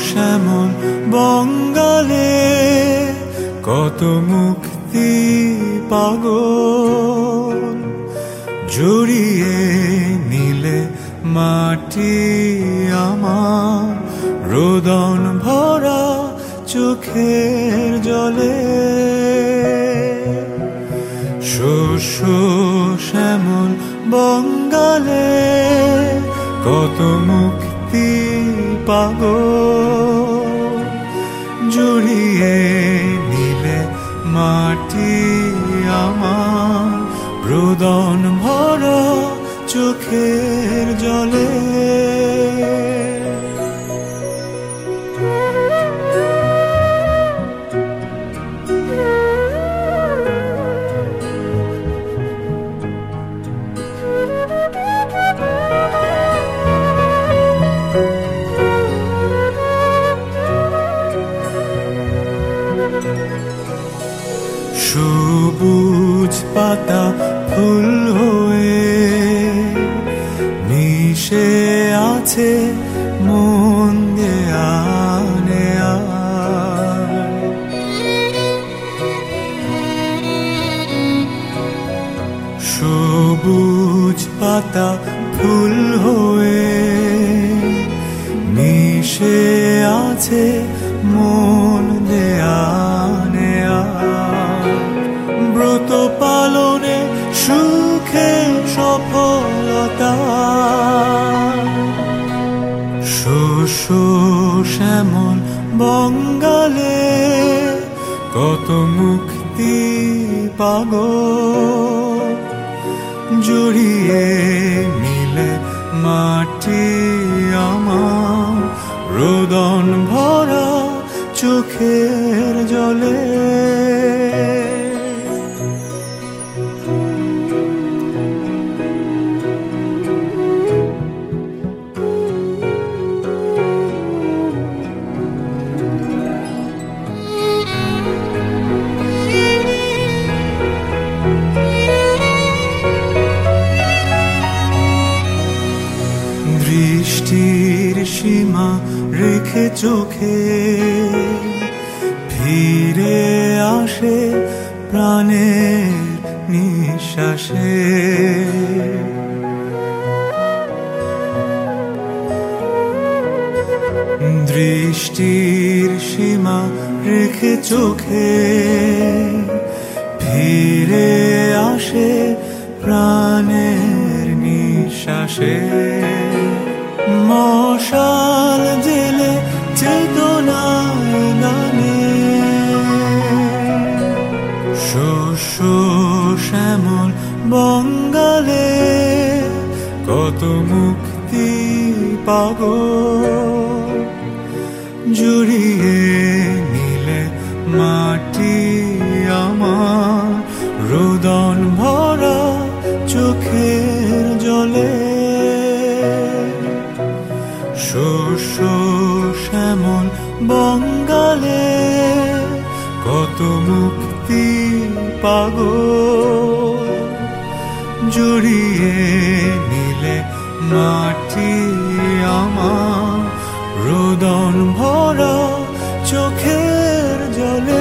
শ্যামল বঙ্গালে কত মুক্তি পাগল জড়িয়ে নিলে মাটি আমার রোদন ভরা চোখের জলে শস্য শ্যামল বঙ্গালে কত মুক্তি পাগল জড়িয়ে নিলে মাটি আমার রোদন ভরা চোখের জলে সবুজ পাতা ফুল হয়ে মিশে আছে মন দেয়ানে সবুজ পাতা ফুল হয়ে মিশে আছে মন দেয়ানে ব্রত পালনে সুখে সফলতা শস্য শ্যামল বঙ্গালে কত মুক্তি পাগল জড়িয়ে নিলে মাটি আমার রোদন ভরা চোখের জলে দৃষ্টির সীমা রেখে চোখে ফিরে আসে প্রাণের নিঃশ্বাসে দৃষ্টির সীমা রেখে চোখে ফিরে আসে প্রাণের নিঃশ্বাসে মশাল জেলে চেতনার গানে শস্য শ্যামল বঙ্গালে কত মুক্তি পাগল জড়িয়ে নিলে মাটি আমার রোদন ভরা চোখের জলে শস্য শ্যামল বঙ্গালে কত মুক্তি পাগল জড়িয়ে নিলে মাটি আমার রোদন ভরা চোখের জলে।